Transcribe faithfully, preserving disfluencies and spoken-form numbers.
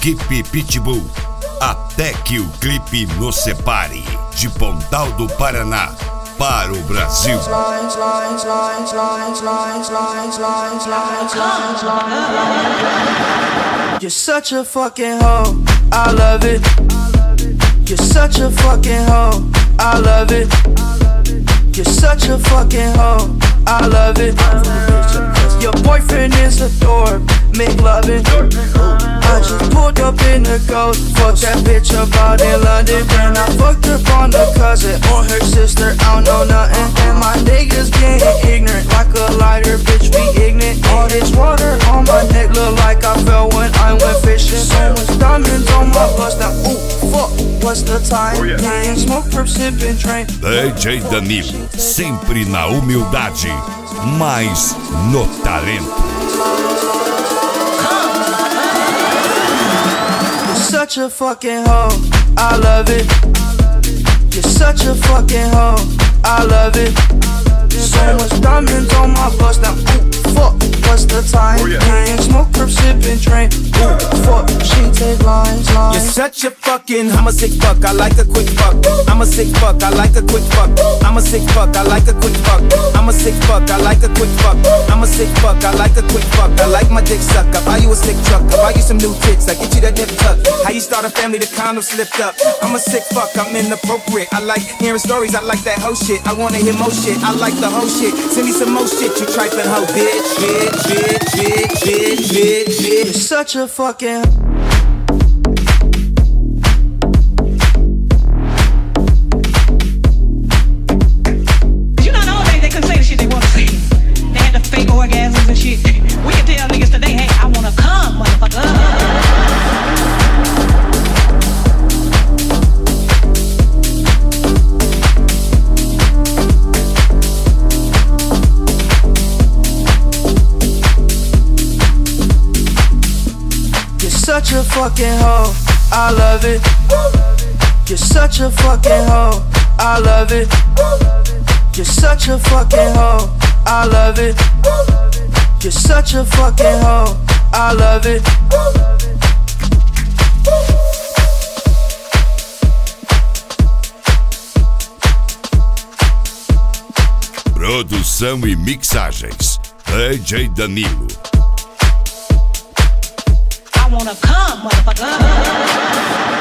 equipe Pitbull, até que o clipe nos separe. De Pontal do Paraná para o Brasil. You're such a fucking hoe, I love it. You're such a fucking hoe, I love it. You're such a fucking hoe, I love it. Your boyfriend is a dork, make loving. I just pulled up in the ghost, fucked that bitch up out in London. Then I fucked up on the cousin or her sister, I don't know nothing. And my niggas getting ignorant, like a lighter, bitch, we ignorant. All this water on my neck look like I fell when I went fishing. So much diamonds on my bust, now ooh, fuck, what's the time? Getting smoke, perp, sipping, train. D J Danilo, sempre na humildade, mas no talento. You're such a fucking hoe, I love it. You're such a fucking hoe, I love it. So much diamonds on my bust, now ooh, fuck, what's the time? Getting smoke, perp, sipping, train. Ooh, fuck, she take lines, lines. You're such a fucking, I'm a sick fuck, I like a quick fuck. I'm a sick fuck, I like a quick fuck. I'm a sick fuck, I like a quick fuck. I'm a sick fuck, I like a quick fuck. I'm a sick fuck, I like a quick fuck. I like my dick suck, I buy you a slick truck. I buy you some new tits, I get you that nip tuck. How you start a family, the condom slipped up. I'm a sick fuck, I'm inappropriate. I like hearing stories, I like that hoe shit. I wanna hear more shit, I like the whole shit. Send me some more shit, you trifling hoe bitch. Bitch, bitch, bitch, bitch, bitch, bitch. You're such a fucking orgasms and shit. We can tell niggas today, hey, I wanna come, motherfucker. You're such a fucking hoe, I love it. You're such a fucking hoe, I love it. You're such a fucking hoe, I love it. You're such a fucking hoe, I love it. Produção e mixagens, D J Danilo. I wanna come, motherfucker.